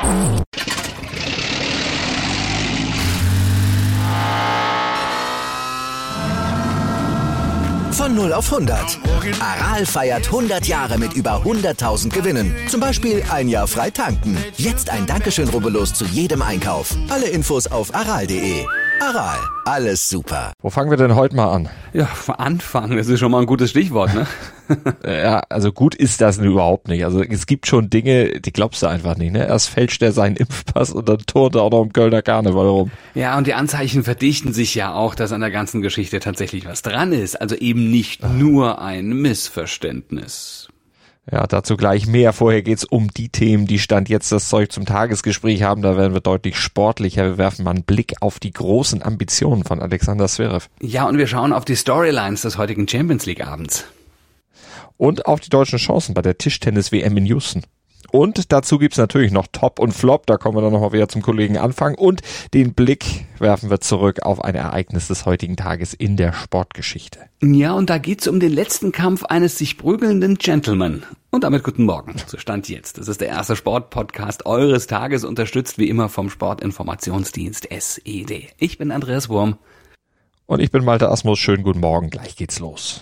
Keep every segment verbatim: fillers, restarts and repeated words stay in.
Von null auf hundert. Aral feiert hundert Jahre mit über hunderttausend Gewinnen. Zum Beispiel ein Jahr frei tanken. Jetzt ein Dankeschön, rubbellos zu jedem Einkauf. Alle Infos auf aral punkt de. Aral, alles super. Wo fangen wir denn heute mal an? Ja, anfangen, das ist schon mal ein gutes Stichwort, ne? Ja, also gut ist das überhaupt nicht. Also es gibt schon Dinge, die glaubst du einfach nicht, ne? Erst fälscht er seinen Impfpass und dann turnt er auch noch im Kölner Karneval rum. Ja, und die Anzeichen verdichten sich ja auch, dass an der ganzen Geschichte tatsächlich was dran ist. Also eben nicht nur ein Missverständnis. Ja, dazu gleich mehr. Vorher geht's um die Themen, die Stand jetzt das Zeug zum Tagesgespräch haben. Da werden wir deutlich sportlicher. Wir werfen mal einen Blick auf die großen Ambitionen von Alexander Zverev. Ja, und wir schauen auf die Storylines des heutigen Champions League Abends. Und auf die deutschen Chancen bei der Tischtennis-W M in Houston. Und dazu gibt's natürlich noch Top und Flop, da kommen wir dann nochmal wieder zum Kollegen Anfang. Und den Blick werfen wir zurück auf ein Ereignis des heutigen Tages in der Sportgeschichte. Ja, und da geht's um den letzten Kampf eines sich prügelnden Gentleman. Und damit guten Morgen, so Stand jetzt. Das ist der erste Sportpodcast eures Tages, unterstützt wie immer vom Sportinformationsdienst S E D. Ich bin Andreas Wurm. Und ich bin Malte Asmus. Schönen guten Morgen, gleich geht's los.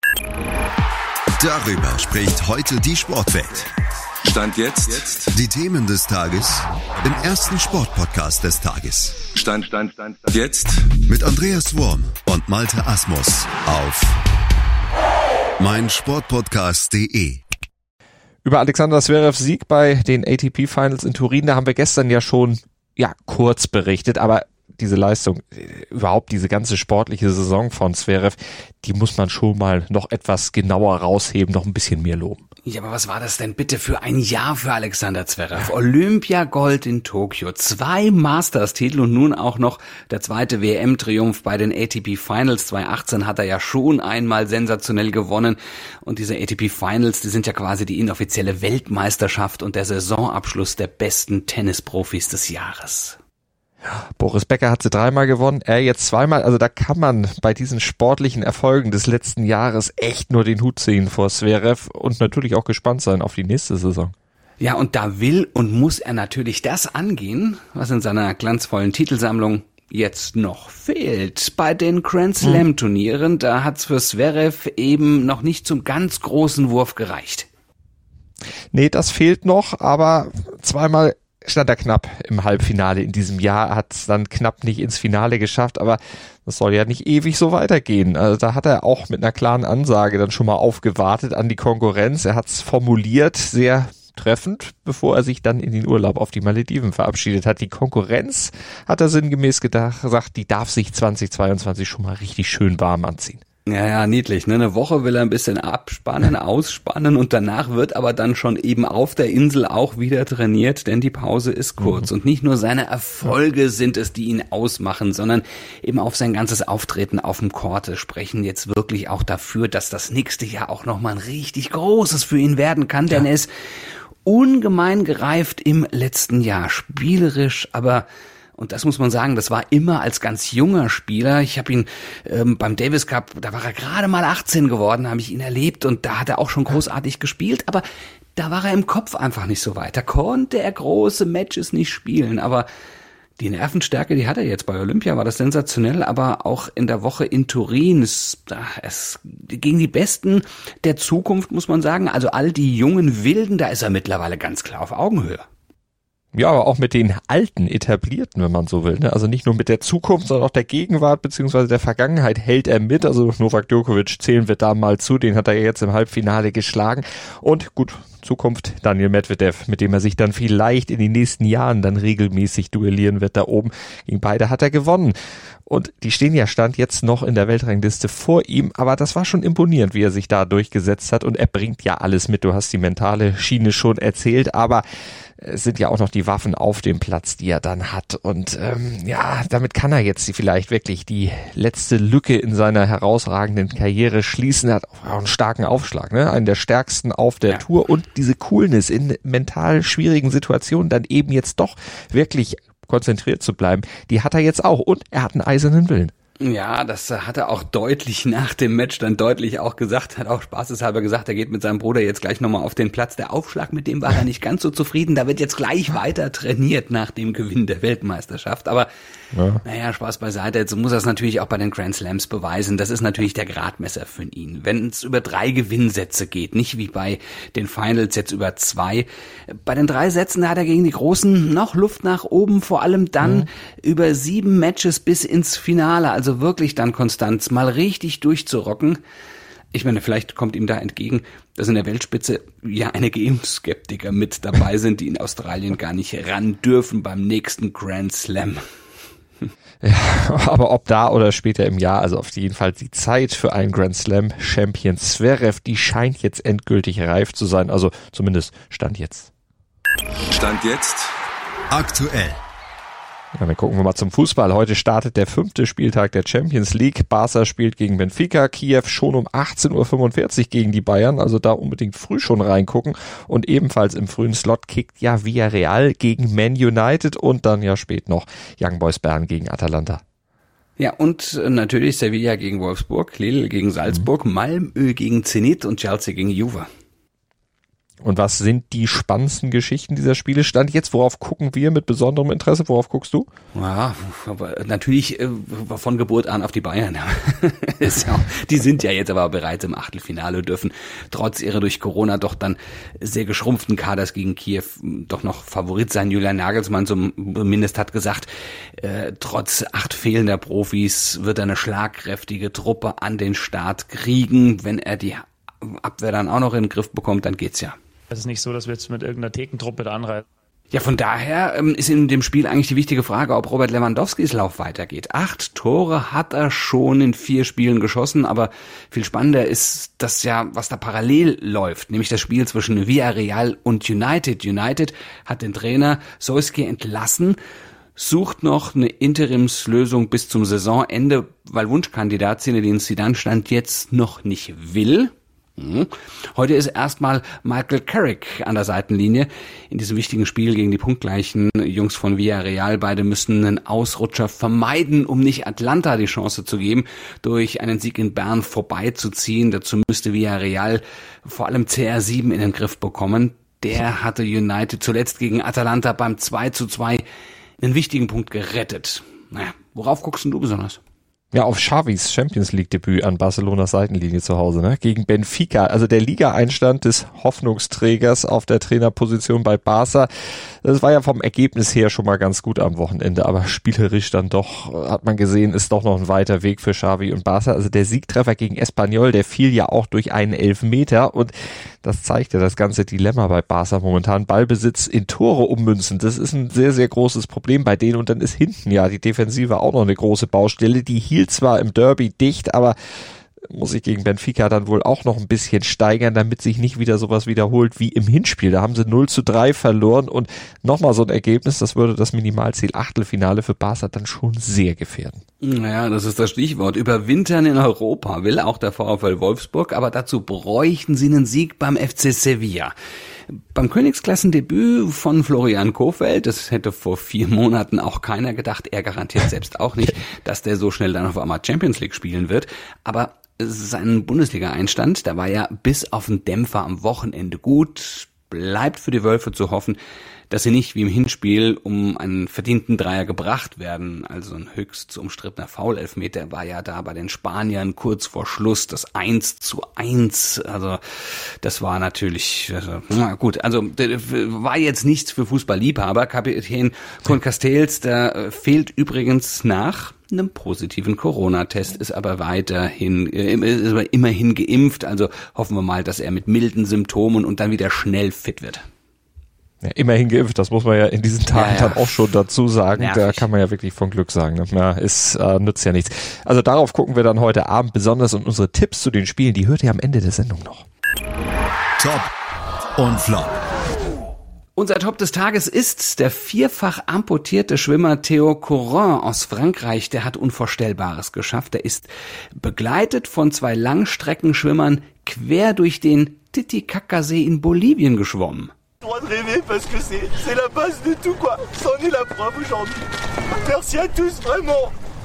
Darüber spricht heute die Sportwelt. Stand jetzt. Die Themen des Tages im ersten Sportpodcast des Tages. Stand, Stand, Stand, Stand. Jetzt. Mit Andreas Wurm und Malte Asmus auf meinsportpodcast punkt de. Über Alexander Zverevs Sieg bei den A T P Finals in Turin, da haben wir gestern ja schon ja kurz berichtet, aber diese Leistung, überhaupt diese ganze sportliche Saison von Zverev, die muss man schon mal noch etwas genauer rausheben, noch ein bisschen mehr loben. Ja, aber was war das denn bitte für ein Jahr für Alexander Zverev? Olympiagold in Tokio, zwei Masters-Titel und nun auch noch der zweite W M-Triumph bei den A T P Finals. zweitausendachtzehn hat er ja schon einmal sensationell gewonnen und diese A T P Finals, die sind ja quasi die inoffizielle Weltmeisterschaft und der Saisonabschluss der besten Tennisprofis des Jahres. Boris Becker hat sie dreimal gewonnen, er jetzt zweimal. Also da kann man bei diesen sportlichen Erfolgen des letzten Jahres echt nur den Hut ziehen vor Zverev und natürlich auch gespannt sein auf die nächste Saison. Ja, und da will und muss er natürlich das angehen, was in seiner glanzvollen Titelsammlung jetzt noch fehlt. Bei den Grand Slam Turnieren, da hat's für Zverev eben noch nicht zum ganz großen Wurf gereicht. Nee, das fehlt noch, aber zweimal stand er knapp im Halbfinale in diesem Jahr, hat es dann knapp nicht ins Finale geschafft, aber das soll ja nicht ewig so weitergehen. Also da hat er auch mit einer klaren Ansage dann schon mal aufgewartet an die Konkurrenz. Er hat es formuliert, sehr treffend, bevor er sich dann in den Urlaub auf die Malediven verabschiedet hat. Die Konkurrenz, hat er sinngemäß gedacht, gesagt, die darf sich zweitausendzweiundzwanzig schon mal richtig schön warm anziehen. Ja, ja, niedlich, ne? Eine Woche will er ein bisschen abspannen, ausspannen und danach wird aber dann schon eben auf der Insel auch wieder trainiert, denn die Pause ist kurz. Mhm. Und nicht nur seine Erfolge sind es, die ihn ausmachen, sondern eben auf sein ganzes Auftreten auf dem Court sprechen jetzt wirklich auch dafür, dass das nächste Jahr auch nochmal ein richtig großes für ihn werden kann, denn ja. Er ist ungemein gereift im letzten Jahr, spielerisch, aber und das muss man sagen, das war immer als ganz junger Spieler. Ich habe ihn ähm, beim Davis Cup, da war er gerade mal achtzehn geworden, habe ich ihn erlebt und da hat er auch schon großartig gespielt, aber da war er im Kopf einfach nicht so weit. Da konnte er große Matches nicht spielen, aber die Nervenstärke, die hat er jetzt bei Olympia, war das sensationell, aber auch in der Woche in Turin, es, es gegen die Besten der Zukunft, muss man sagen, also all die jungen Wilden, da ist er mittlerweile ganz klar auf Augenhöhe. Ja, aber auch mit den alten Etablierten, wenn man so will. Ne? Also nicht nur mit der Zukunft, sondern auch der Gegenwart bzw. der Vergangenheit hält er mit. Also Novak Djokovic zählen wir da mal zu, den hat er jetzt im Halbfinale geschlagen. Und gut, Zukunft Daniil Medvedev, mit dem er sich dann vielleicht in den nächsten Jahren dann regelmäßig duellieren wird da oben. Gegen beide hat er gewonnen. Und die stehen ja Stand jetzt noch in der Weltrangliste vor ihm, aber das war schon imponierend, wie er sich da durchgesetzt hat und er bringt ja alles mit. Du hast die mentale Schiene schon erzählt, aber es sind ja auch noch die Waffen auf dem Platz, die er dann hat und ähm, ja, damit kann er jetzt vielleicht wirklich die letzte Lücke in seiner herausragenden Karriere schließen. Er hat auch einen starken Aufschlag, ne? Einen der stärksten auf der ja. Tour und diese Coolness in mental schwierigen Situationen dann eben jetzt doch wirklich konzentriert zu bleiben, die hat er jetzt auch und er hat einen eisernen Willen. Ja, das hat er auch deutlich nach dem Match dann deutlich auch gesagt, hat auch spaßeshalber gesagt, er geht mit seinem Bruder jetzt gleich nochmal auf den Platz. Der Aufschlag, mit dem war er nicht ganz so zufrieden, da wird jetzt gleich weiter trainiert nach dem Gewinn der Weltmeisterschaft. Aber ja. naja, Spaß beiseite, jetzt muss er es natürlich auch bei den Grand Slams beweisen. Das ist natürlich der Gradmesser für ihn. Wenn es über drei Gewinnsätze geht, nicht wie bei den Finals jetzt über zwei. Bei den drei Sätzen hat er gegen die Großen noch Luft nach oben, vor allem dann mhm. über sieben Matches bis ins Finale, also wirklich dann Konstanz, mal richtig durchzurocken. Ich meine, vielleicht kommt ihm da entgegen, dass in der Weltspitze ja einige Impfskeptiker mit dabei sind, die in Australien gar nicht ran dürfen beim nächsten Grand Slam. Ja, aber ob da oder später im Jahr, also auf jeden Fall die Zeit für einen Grand Slam Champion Zverev, die scheint jetzt endgültig reif zu sein, also zumindest Stand jetzt. Stand jetzt aktuell. Ja, dann gucken wir mal zum Fußball. Heute startet der fünfte Spieltag der Champions League. Barca spielt gegen Benfica, Kiew schon um achtzehn Uhr fünfundvierzig gegen die Bayern, also da unbedingt früh schon reingucken. Und ebenfalls im frühen Slot kickt ja Villarreal gegen Man United und dann ja spät noch Young Boys Bern gegen Atalanta. Ja, und natürlich Sevilla gegen Wolfsburg, Lille gegen Salzburg, mhm. Malmö gegen Zenit und Chelsea gegen Juve. Und was sind die spannendsten Geschichten dieser Spiele? Stand jetzt, worauf gucken wir mit besonderem Interesse? Worauf guckst du? Ja, aber natürlich äh, von Geburt an auf die Bayern. Die sind ja jetzt aber bereits im Achtelfinale, dürfen trotz ihrer durch Corona doch dann sehr geschrumpften Kaders gegen Kiew doch noch Favorit sein. Julian Nagelsmann zumindest hat gesagt, äh, trotz acht fehlender Profis wird er eine schlagkräftige Truppe an den Start kriegen. Wenn er die Abwehr dann auch noch in den Griff bekommt, dann geht's ja. Es ist nicht so, dass wir jetzt mit irgendeiner Thekentruppe da anreisen. Ja, von daher ähm, ist in dem Spiel eigentlich die wichtige Frage, ob Robert Lewandowskis Lauf weitergeht. Acht Tore hat er schon in vier Spielen geschossen, aber viel spannender ist das ja, was da parallel läuft, nämlich das Spiel zwischen Villarreal und United. United hat den Trainer Solskjaer entlassen, sucht noch eine Interimslösung bis zum Saisonende, weil Wunschkandidat Zinedine Zidane Stand jetzt noch nicht will. Heute ist erstmal Michael Carrick an der Seitenlinie in diesem wichtigen Spiel gegen die punktgleichen Jungs von Villarreal. Beide müssen einen Ausrutscher vermeiden, um nicht Atlanta die Chance zu geben, durch einen Sieg in Bern vorbeizuziehen. Dazu müsste Villarreal vor allem C R sieben in den Griff bekommen. Der hatte United zuletzt gegen Atalanta beim zwei zu zwei einen wichtigen Punkt gerettet. Naja, worauf guckst denn du besonders? Ja, auf Xavis Champions League Debüt an Barcelonas Seitenlinie zu Hause, ne? Gegen Benfica, also der Liga-Einstand des Hoffnungsträgers auf der Trainerposition bei Barca. Das war ja vom Ergebnis her schon mal ganz gut am Wochenende, aber spielerisch dann doch, hat man gesehen, ist doch noch ein weiter Weg für Xavi und Barca. Also der Siegtreffer gegen Espanyol, der fiel ja auch durch einen Elfmeter und das zeigt ja das ganze Dilemma bei Barca momentan. Ballbesitz in Tore ummünzen, das ist ein sehr, sehr großes Problem bei denen und dann ist hinten ja die Defensive auch noch eine große Baustelle, die hier zwar im Derby dicht, aber muss sich gegen Benfica dann wohl auch noch ein bisschen steigern, damit sich nicht wieder sowas wiederholt wie im Hinspiel. Da haben sie null zu drei verloren und nochmal so ein Ergebnis, das würde das Minimalziel Achtelfinale für Barca dann schon sehr gefährden. Naja, das ist das Stichwort. Überwintern in Europa will auch der VfL Wolfsburg, aber dazu bräuchten sie einen Sieg beim F C Sevilla. Beim Königsklassendebüt von Florian Kohfeldt, das hätte vor vier Monaten auch keiner gedacht, er garantiert selbst auch nicht, dass der so schnell dann auf einmal Champions League spielen wird, aber sein Bundesliga-Einstand, da war ja bis auf den Dämpfer am Wochenende gut, bleibt für die Wölfe zu hoffen, dass sie nicht wie im Hinspiel um einen verdienten Dreier gebracht werden. Also ein höchst umstrittener Foul-Elfmeter war ja da bei den Spaniern kurz vor Schluss, das eins zu eins. Also das war natürlich, also, na gut, also war jetzt nichts für Fußballliebhaber. Kapitän Koen Castells, der fehlt übrigens nach einem positiven Corona-Test, ist aber weiterhin, ist aber immerhin geimpft. Also hoffen wir mal, dass er mit milden Symptomen und dann wieder schnell fit wird. Ja, immerhin geimpft, das muss man ja in diesen Tagen ja, ja. dann auch schon dazu sagen. Nervig. Da kann man ja wirklich von Glück sagen. Ja, ist, äh, nützt ja nichts. Also darauf gucken wir dann heute Abend besonders und unsere Tipps zu den Spielen, die hört ihr am Ende der Sendung noch. Top und Flop. Unser Top des Tages ist der vierfach amputierte Schwimmer Theo Courant aus Frankreich. Der hat Unvorstellbares geschafft. Der ist begleitet von zwei Langstreckenschwimmern quer durch den Titicacasee in Bolivien geschwommen. Droit de rêver parce que c'est c'est la base de tout quoi. C'en est la preuve aujourd'hui. Merci à tous vraiment.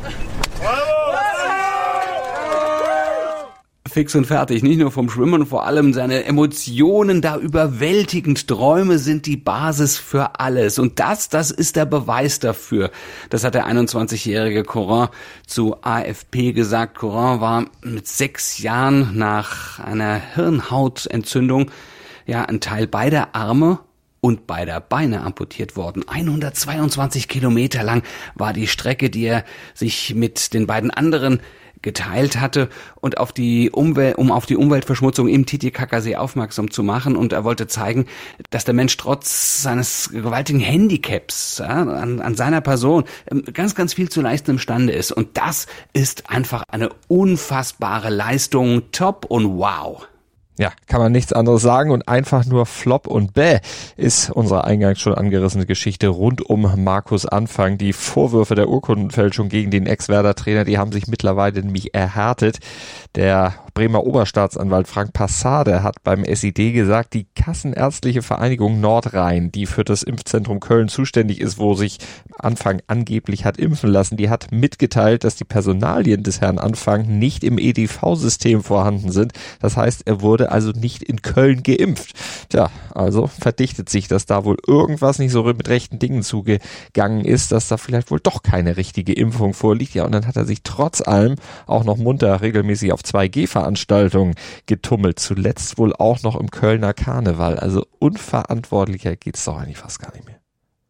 Fix und fertig, nicht nur vom Schwimmen, vor allem seine Emotionen da überwältigend. Träume sind die Basis für alles. Und das, das ist der Beweis dafür. Das hat der einundzwanzigjährige Corin zu A F P gesagt. Corin war mit sechs Jahren nach einer Hirnhautentzündung ja ein Teil beider Arme und beider Beine amputiert worden. hundertzweiundzwanzig Kilometer lang war die Strecke, die er sich mit den beiden anderen geteilt hatte und auf die Umwelt, um auf die Umweltverschmutzung im Titicacasee aufmerksam zu machen. Und er wollte zeigen, dass der Mensch trotz seines gewaltigen Handicaps ja, an, an seiner Person ganz, ganz viel zu leisten imstande ist. Und das ist einfach eine unfassbare Leistung. Top und wow. Ja, kann man nichts anderes sagen und einfach nur Flop und Bäh ist unsere eingangs schon angerissene Geschichte rund um Markus Anfang. Die Vorwürfe der Urkundenfälschung gegen den Ex-Werder-Trainer, die haben sich mittlerweile nämlich erhärtet. Der Bremer Oberstaatsanwalt Frank Passade hat beim S I D gesagt, die Kassenärztliche Vereinigung Nordrhein, die für das Impfzentrum Köln zuständig ist, wo sich Anfang angeblich hat impfen lassen, die hat mitgeteilt, dass die Personalien des Herrn Anfang nicht im E D V-System vorhanden sind. Das heißt, er wurde also nicht in Köln geimpft. Tja, also verdichtet sich, dass da wohl irgendwas nicht so mit rechten Dingen zugegangen ist, dass da vielleicht wohl doch keine richtige Impfung vorliegt. Ja, und dann hat er sich trotz allem auch noch munter regelmäßig auf zwei G Veranstaltungen getummelt. Zuletzt wohl auch noch im Kölner Karneval. Also unverantwortlicher geht's doch eigentlich fast gar nicht mehr.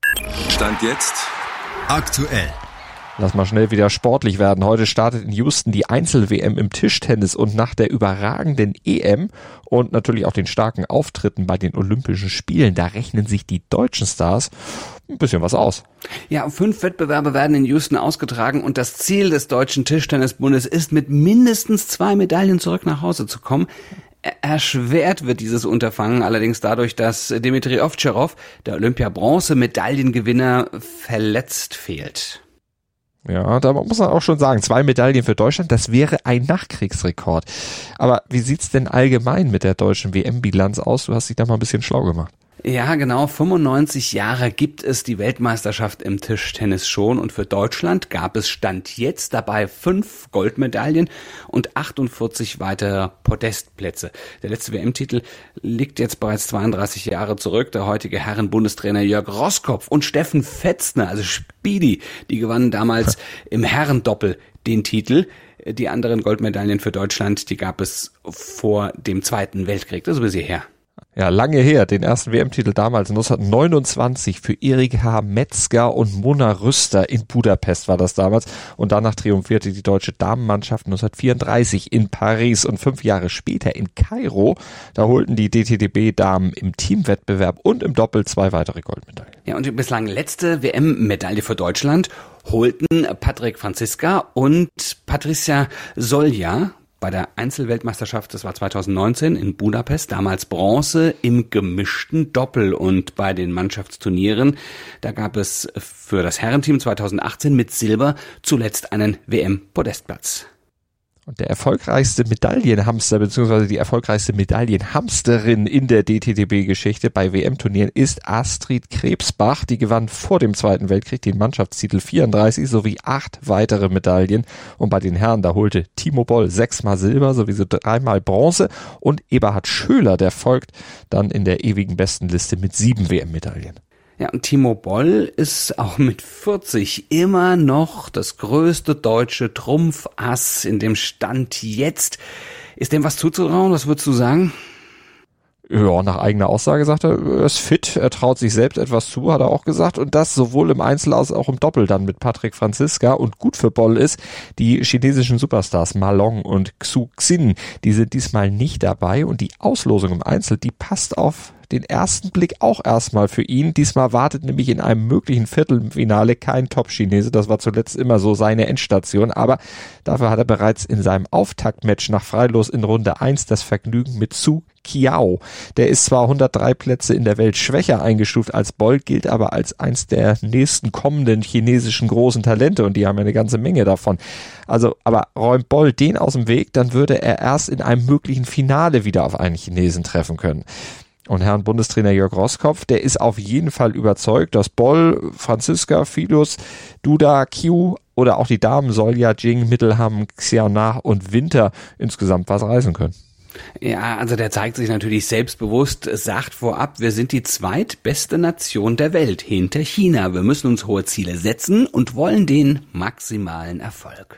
Stand jetzt Aktuell. Lass mal schnell wieder sportlich werden. Heute startet in Houston die Einzel-W M im Tischtennis und nach der überragenden E M und natürlich auch den starken Auftritten bei den Olympischen Spielen, da rechnen sich die deutschen Stars ein bisschen was aus. Ja, fünf Wettbewerbe werden in Houston ausgetragen und das Ziel des Deutschen Tischtennisbundes ist, mit mindestens zwei Medaillen zurück nach Hause zu kommen. Erschwert wird dieses Unterfangen allerdings dadurch, dass Dmitri Ovtcharov, der Olympia-Bronze-Medaillengewinner, verletzt fehlt. Ja, da muss man auch schon sagen, zwei Medaillen für Deutschland, das wäre ein Nachkriegsrekord. Aber wie sieht's denn allgemein mit der deutschen W M-Bilanz aus? Du hast dich da mal ein bisschen schlau gemacht. Ja, genau, fünfundneunzig Jahre gibt es die Weltmeisterschaft im Tischtennis schon und für Deutschland gab es Stand jetzt dabei fünf Goldmedaillen und achtundvierzig weitere Podestplätze. Der letzte W M-Titel liegt jetzt bereits zweiunddreißig Jahre zurück. Der heutige Herren-Bundestrainer Jörg Roskopf und Steffen Fetzner, also Speedy, die gewannen damals im Herrendoppel den Titel. Die anderen Goldmedaillen für Deutschland, die gab es vor dem Zweiten Weltkrieg. Das ist ein bisschen her. Ja, lange her. Den ersten W M-Titel damals neunzehnhundertneunundzwanzig für Erik H. Metzger und Mona Rüster in Budapest war das damals. Und danach triumphierte die deutsche Damenmannschaft neunzehnhundertvierunddreißig in Paris. Und fünf Jahre später in Kairo, da holten die D T D B-Damen im Teamwettbewerb und im Doppel zwei weitere Goldmedaillen. Ja, und die bislang letzte W M-Medaille für Deutschland holten Patrick Franziska und Patricia Solja bei der Einzelweltmeisterschaft, das war zweitausendneunzehn in Budapest, damals Bronze im gemischten Doppel. Und bei den Mannschaftsturnieren, da gab es für das Herrenteam zweitausendachtzehn mit Silber zuletzt einen W M-Podestplatz. Und der erfolgreichste Medaillenhamster bzw. die erfolgreichste Medaillenhamsterin in der D T D B-Geschichte bei W M-Turnieren ist Astrid Krebsbach. Die gewann vor dem Zweiten Weltkrieg den Mannschaftstitel vierunddreißig sowie acht weitere Medaillen. Und bei den Herren, da holte Timo Boll sechsmal Silber sowie so dreimal Bronze. Und Eberhard Schöler, der folgt dann in der ewigen Bestenliste mit sieben W M-Medaillen. Ja, und Timo Boll ist auch mit vierzig immer noch das größte deutsche Trumpfass in dem Stand jetzt. Ist dem was zuzutrauen? Was würdest du sagen? Ja, nach eigener Aussage sagt er, er ist fit, er traut sich selbst etwas zu, hat er auch gesagt. Und das sowohl im Einzel als auch im Doppel dann mit Patrick Franziska. Und gut für Boll ist, die chinesischen Superstars Ma Long und Xu Xin, die sind diesmal nicht dabei. Und die Auslosung im Einzel, die passt auf den ersten Blick auch erstmal für ihn. Diesmal wartet nämlich in einem möglichen Viertelfinale kein Top-Chinese. Das war zuletzt immer so seine Endstation. Aber dafür hat er bereits in seinem Auftaktmatch nach Freilos in Runde eins das Vergnügen mit Zhu Qiao. Der ist zwar hundertdrei Plätze in der Welt schwächer eingestuft als Boll, gilt aber als eins der nächsten kommenden chinesischen großen Talente und die haben ja eine ganze Menge davon. Also, aber räumt Boll den aus dem Weg, dann würde er erst in einem möglichen Finale wieder auf einen Chinesen treffen können. Und Herrn Bundestrainer Jörg Roskopf, der ist auf jeden Fall überzeugt, dass Boll, Franziska, Fidus, Duda, Qiu oder auch die Damen Solja, Jing, Mittelham, Xiaona und Winter insgesamt was reißen können. Ja, also der zeigt sich natürlich selbstbewusst, sagt vorab, wir sind die zweitbeste Nation der Welt hinter China. Wir müssen uns hohe Ziele setzen und wollen den maximalen Erfolg.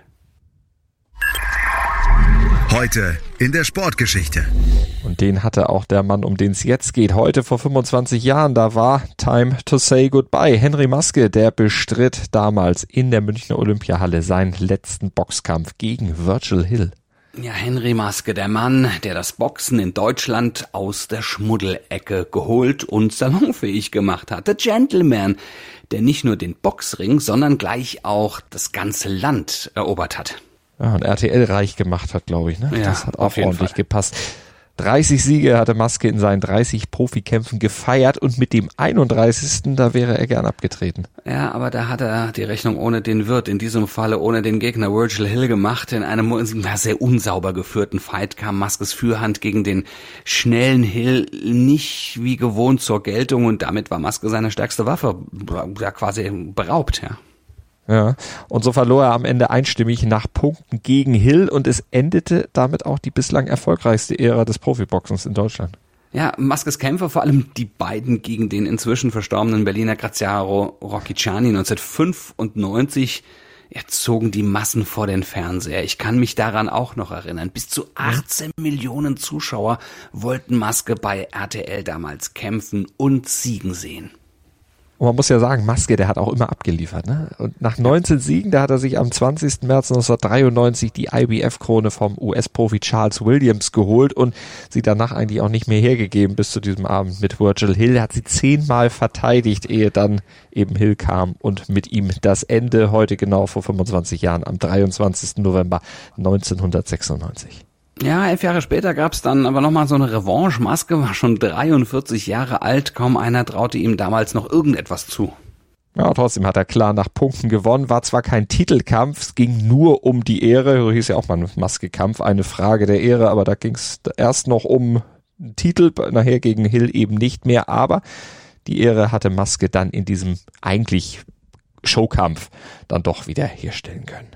Heute in der Sportgeschichte. Und den hatte auch der Mann, um den es jetzt geht. Heute vor fünfundzwanzig Jahren, da war Time to say goodbye. Henry Maske, der bestritt damals in der Münchner Olympiahalle seinen letzten Boxkampf gegen Virgil Hill. Ja, Henry Maske, der Mann, der das Boxen in Deutschland aus der Schmuddelecke geholt und salonfähig gemacht hat. Der Gentleman, der nicht nur den Boxring, sondern gleich auch das ganze Land erobert hat. Ja, und R T L reich gemacht hat, glaube ich. Ne? Ja, das hat auch auf jeden ordentlich Fall gepasst. dreißig Siege hatte Maske in seinen dreißig Profikämpfen gefeiert und mit dem einunddreißigsten da wäre er gern abgetreten. Ja, aber da hat er die Rechnung ohne den Wirt, in diesem Falle ohne den Gegner Virgil Hill gemacht. In einem sehr unsauber geführten Fight kam Maskes Fürhand gegen den schnellen Hill nicht wie gewohnt zur Geltung und damit war Maske seine stärkste Waffe ja, quasi beraubt, ja. Ja, und so verlor er am Ende einstimmig nach Punkten gegen Hill und es endete damit auch die bislang erfolgreichste Ära des Profiboxens in Deutschland. Ja, Maskes Kämpfer, vor allem die beiden gegen den inzwischen verstorbenen Berliner Graziano Rocchiciani neunzehnhundertfünfundneunzig, ja, zogen die Massen vor den Fernseher. Ich kann mich daran auch noch erinnern. Bis zu achtzehn Millionen Zuschauer wollten Maske bei R T L damals kämpfen und siegen sehen. Und man muss ja sagen, Maske, der hat auch immer abgeliefert, ne? Und nach neunzehn Siegen, da hat er sich am zwanzigsten März neunzehnhundertdreiundneunzig die I B F-Krone vom U S-Profi Charles Williams geholt und sie danach eigentlich auch nicht mehr hergegeben bis zu diesem Abend mit Virgil Hill. Er hat sie zehnmal verteidigt, ehe dann eben Hill kam und mit ihm das Ende heute genau vor fünfundzwanzig Jahren am dreiundzwanzigsten November neunzehnhundertsechsundneunzig. Ja, elf Jahre später gab's dann aber nochmal so eine Revanche. Maske war schon dreiundvierzig Jahre alt, kaum einer traute ihm damals noch irgendetwas zu. Ja, trotzdem hat er klar nach Punkten gewonnen, war zwar kein Titelkampf, es ging nur um die Ehre, so hieß ja auch mal ein Maske-Kampf, eine Frage der Ehre, aber da ging's erst noch um einen Titel, nachher gegen Hill eben nicht mehr, aber die Ehre hatte Maske dann in diesem eigentlich Showkampf dann doch wieder herstellen können.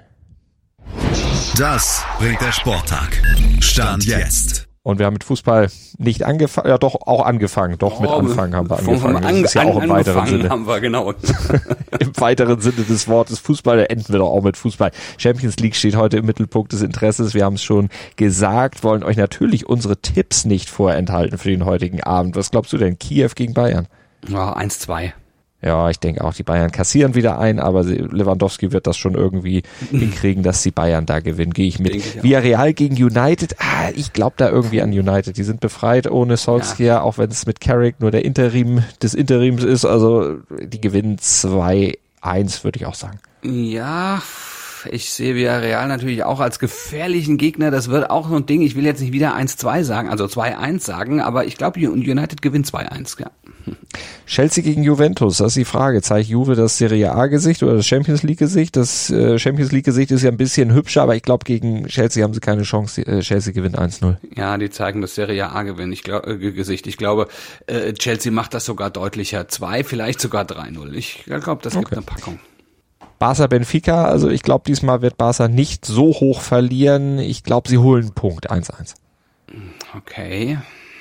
Das bringt der Sporttag. Stand jetzt. Und wir haben mit Fußball nicht angefangen, ja doch auch angefangen, doch mit oh, Anfangen haben wir angefangen. angefangen. Das ist ja auch im weiteren Sinne. Haben wir, genau. Im weiteren Sinne des Wortes Fußball, da enden wir doch auch mit Fußball. Champions League steht heute im Mittelpunkt des Interesses. Wir haben es schon gesagt, wollen euch natürlich unsere Tipps nicht vorenthalten für den heutigen Abend. Was glaubst du denn? Kiew gegen Bayern? Ja, eins zwei. Ja, ich denke auch, die Bayern kassieren wieder ein, aber Lewandowski wird das schon irgendwie hinkriegen, dass die Bayern da gewinnen. Gehe ich mit. Ich Villarreal gegen United, ah, ich glaube da irgendwie an United. Die sind befreit ohne Solskjaer, ja. Auch wenn es mit Carrick nur der Interim des Interims ist. Also die gewinnen zwei eins, würde ich auch sagen. Ja, ich sehe Villarreal natürlich auch als gefährlichen Gegner. Das wird auch so ein Ding. Ich will jetzt nicht wieder eins zwei sagen, also zwei eins sagen, aber ich glaube, United gewinnt zwei eins, ja. Chelsea gegen Juventus, das ist die Frage. Zeigt Juve das Serie A-Gesicht oder das Champions League-Gesicht? Das äh, Champions League-Gesicht ist ja ein bisschen hübscher, aber ich glaube, gegen Chelsea haben sie keine Chance. Äh, Chelsea gewinnt eins null. Ja, die zeigen das Serie A-Gewinn. Ich glaub, äh, Gesicht. Ich glaube, äh, Chelsea macht das sogar deutlicher. zwei, vielleicht sogar drei null. Ich glaube, das gibt okay. Eine Packung. Barca Benfica, also ich glaube, diesmal wird Barca nicht so hoch verlieren. Ich glaube, sie holen einen Punkt, eins eins. Okay.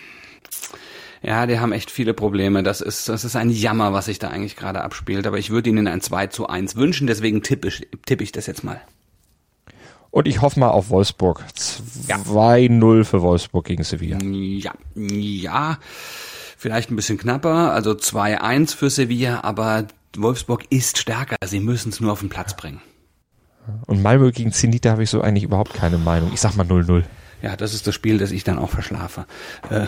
Ja, die haben echt viele Probleme. Das ist, das ist ein Jammer, was sich da eigentlich gerade abspielt. Aber ich würde ihnen ein zwei zu eins wünschen, deswegen tippe ich, tippe ich das jetzt mal. Und ich hoffe mal auf Wolfsburg. zwei null für Wolfsburg gegen Sevilla. Ja, ja, vielleicht ein bisschen knapper, also zwei eins für Sevilla, aber Wolfsburg ist stärker. Sie müssen es nur auf den Platz bringen. Und Malmö gegen Zenit, da habe ich so eigentlich überhaupt keine Meinung. Ich sag mal null null. Ja, das ist das Spiel, das ich dann auch verschlafe. Äh,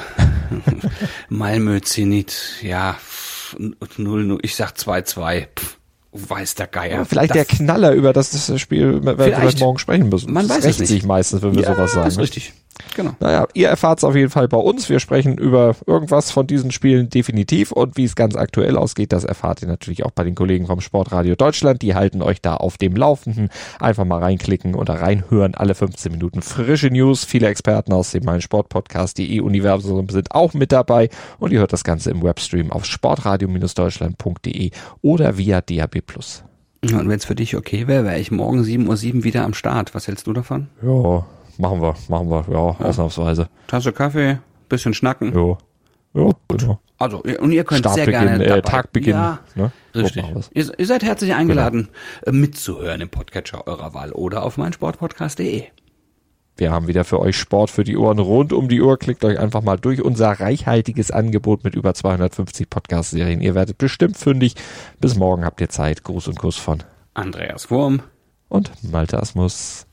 Malmö, Zenit, ja, null null, ich sag zwei zwei, pff, weiß der Geier. Ja, vielleicht das, der Knaller, über das, das Spiel, wenn wir morgen sprechen müssen. Man das weiß rächt es nicht. sich meistens, wenn wir ja, sowas sagen. Das ist richtig. Genau. Naja, ihr erfahrt es auf jeden Fall bei uns. Wir sprechen über irgendwas von diesen Spielen definitiv und wie es ganz aktuell ausgeht, das erfahrt ihr natürlich auch bei den Kollegen vom Sportradio Deutschland. Die halten euch da auf dem Laufenden. Einfach mal reinklicken oder reinhören. Alle fünfzehn Minuten frische News. Viele Experten aus dem meinsportpodcast punkt de Universum sind auch mit dabei und ihr hört das Ganze im Webstream auf sportradio Bindestrich deutschland punkt de oder via D A B plus. Und wenn es für dich okay wäre, wäre ich morgen sieben Uhr sieben wieder am Start. Was hältst du davon? Ja, machen wir, machen wir, ja, ja. ausnahmsweise. Tasse Kaffee, bisschen schnacken. Ja, ja, genau. Also, und ihr könnt Startbeginn, sehr gerne dabei. Äh, Tagbeginn. Ja, ne? richtig. So ihr, ihr seid herzlich eingeladen, genau. mitzuhören im Podcatcher eurer Wahl oder auf meinsportpodcast punkt de. Wir haben wieder für euch Sport für die Ohren rund um die Uhr. Klickt euch einfach mal durch unser reichhaltiges Angebot mit über zweihundertfünfzig Podcast-Serien. Ihr werdet bestimmt fündig. Bis morgen habt ihr Zeit. Gruß und Kuss von Andreas Wurm und Malte Asmus.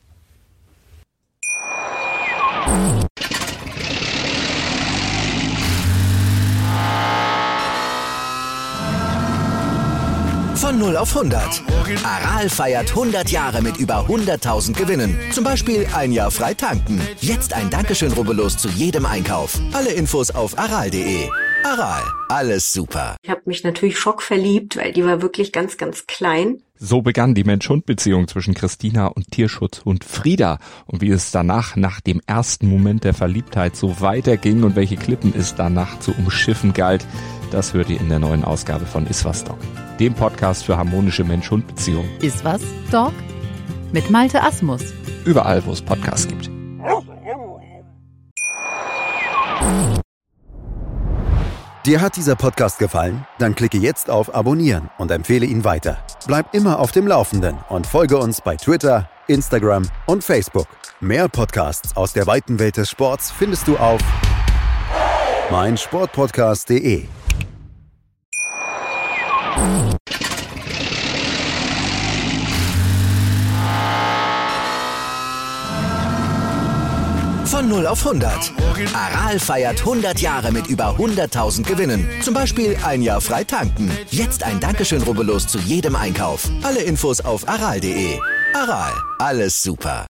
Von null auf hundert. Aral feiert hundert Jahre mit über hunderttausend Gewinnen. Zum Beispiel ein Jahr frei tanken. Jetzt ein Dankeschön, rubbellos zu jedem Einkauf. Alle Infos auf aral punkt de. Aral, alles super. Ich habe mich natürlich schockverliebt, weil die war wirklich ganz, ganz klein. So begann die Mensch-Hund-Beziehung zwischen Christina und Tierschutzhund Frieda. Und wie es danach, nach dem ersten Moment der Verliebtheit, so weiterging und welche Klippen es danach zu umschiffen galt, das hört ihr in der neuen Ausgabe von Iswas Dog, dem Podcast für harmonische Mensch-Hund-Beziehungen. Iswas Dog mit Malte Asmus. Überall, wo es Podcasts gibt. Dir hat dieser Podcast gefallen? Dann klicke jetzt auf Abonnieren und empfehle ihn weiter. Bleib immer auf dem Laufenden und folge uns bei Twitter, Instagram und Facebook. Mehr Podcasts aus der weiten Welt des Sports findest du auf meinsportpodcast punkt de. Von null auf hundert. Aral feiert hundert Jahre mit über hunderttausend Gewinnen. Zum Beispiel ein Jahr frei tanken. Jetzt ein Dankeschön, rubbellos zu jedem Einkauf. Alle Infos auf aral punkt de. Aral, alles super.